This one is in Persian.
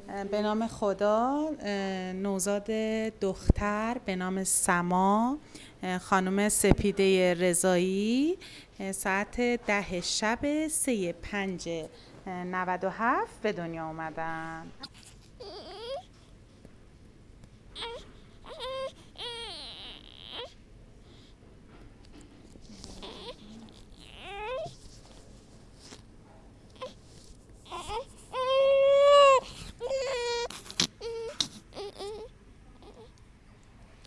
به نام خدا. نوزاد دختر به نام سما، خانم سپیده رضایی، ساعت 10 شب 3/5/97 به دنیا اومدن.